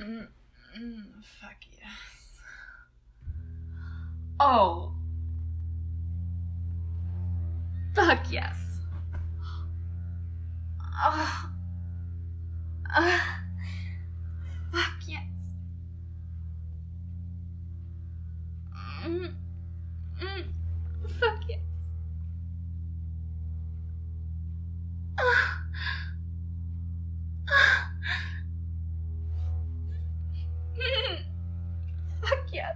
Fuck yes. Oh. Fuck yes. Oh. Fuck yes. Fuck yes. Fuck yes.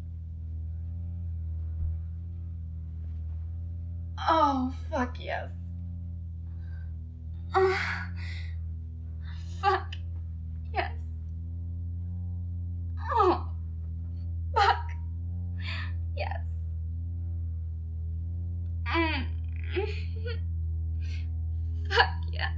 Oh, fuck yes. Fuck yes. Oh, fuck yes. Fuck yes.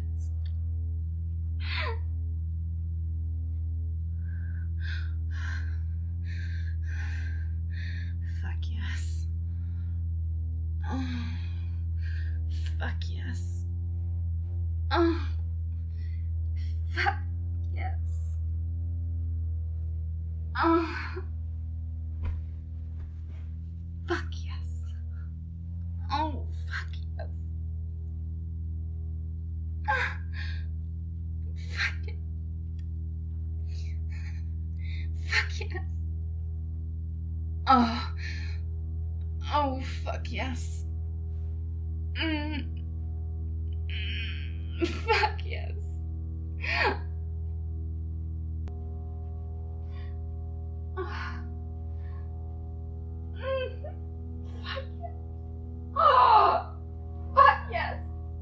Fuck yes. Oh, fuck yes. Oh, fuck yes. Oh, fuck yes. Oh, fuck yes. Fuck it. Fuck yes. Oh. Oh, fuck yes. Fuck yes. Fuck yes. Oh, fuck yes.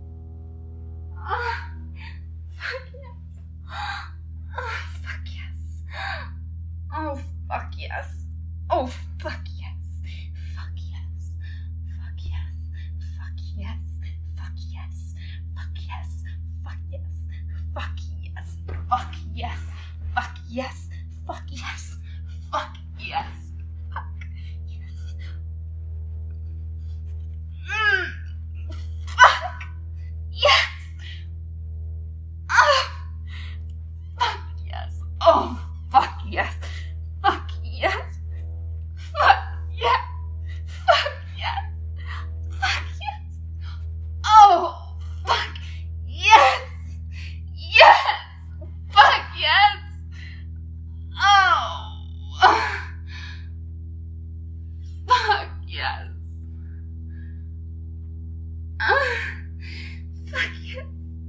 Fuck yes. Fuck yes. Oh, fuck yes. Oh, fuck yes. Fuck yes. Fuck yes. Fuck yes. Fuck yes. Fuck yes. Fuck yes. Fuck yes. Fuck yes. Fuck yes. Fuck yes. Fuck yes. Fuck yes. Fuck yes. Fuck yes. Oh, fuck yes. Fuck yes. Fuck yes. Fuck yes. Fuck yes. Oh, fuck yes. Yes. Fuck yes. Oh. Fuck yes. Fuck yes.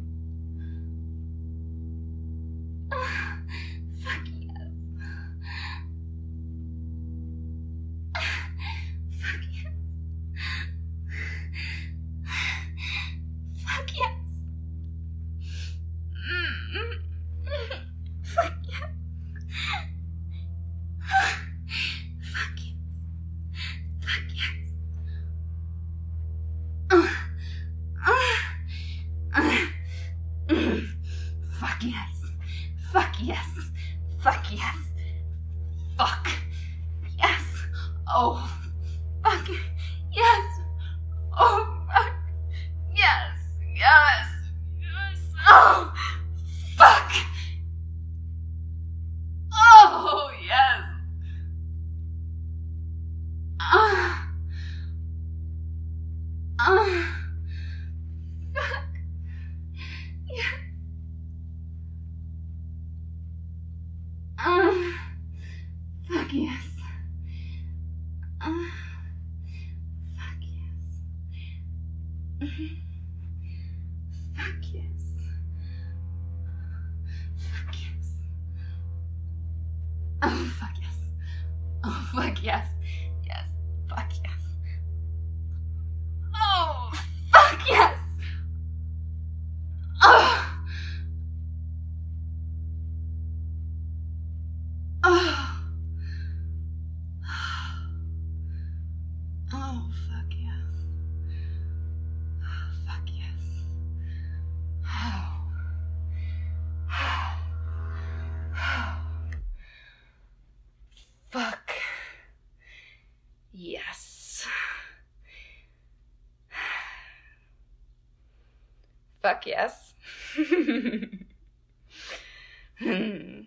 Fuck yes. Fuck yes. Fuck yes. Fuck yes. Fuck yes. Fuck yes. Fuck yes. Fuck yes. Fuck yes. Fuck yes. Oh, fuck yes. Oh, fuck yes. Yes. Yes. Oh, fuck. Oh, yes. Fuck yes. Fuck yes. Fuck yes. Fuck yes. Fuck yes. Oh, fuck yes. Oh, fuck yes. Yes. Fuck yes. Oh, fuck yes. Oh. Oh. Oh, fuck yes. Oh, fuck yes. Oh. Fuck yes. Fuck yes.